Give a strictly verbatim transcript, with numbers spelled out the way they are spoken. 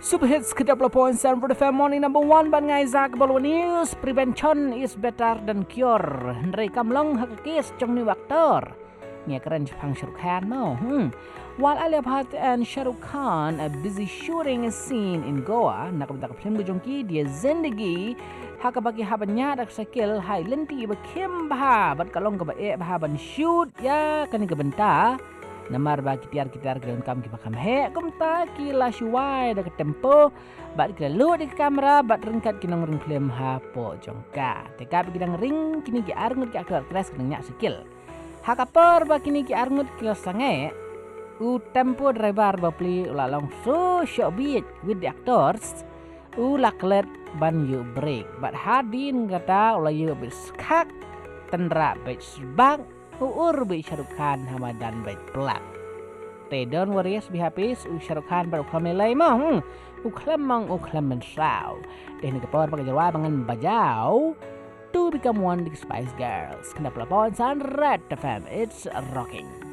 Super hits kita point seven for the family number one ban ngai zak balwa news prevention is better than cure. Hendrai kamlong hak kes trong ni aktor. Nya keren Pang Shah Rukh Khan mo. Hmm. While Alia Bhatt and Shah Rukh Khan are busy shooting a scene in Goa, nakabdak film gujongki dia zindagi hak bagi habanya dak sakil hai lenti bakem bah bat kalong ka ba e bah ban shoot ya kani ka benta. Namar bagi tiar-tiar ke dalam kam kita kam he kum ta kila shuai dak tempo bat kita lu di kamera bat rengkat kinang ring film ha po jongka teka bagi dang ring kini ki arngut ki akar keras kinang nyak skill hakapor ba kini ki arngut kila sange u tempo driver ba pli ulalong so short beat with the actors u laklet ban you break bat hadin kata ulah you biskak tendra bet sebang Uur bi Shah Rukh Khan Hamadan baik pelak. Te don't worry, be happy. U Shah Rukh Khan baru kami lay mong. U klemang u klemen saw. Deh ni kepor pakai jawab dengan bajau. To become one of the Spice Girls. Kenapa lapor san red F M? It's rocking.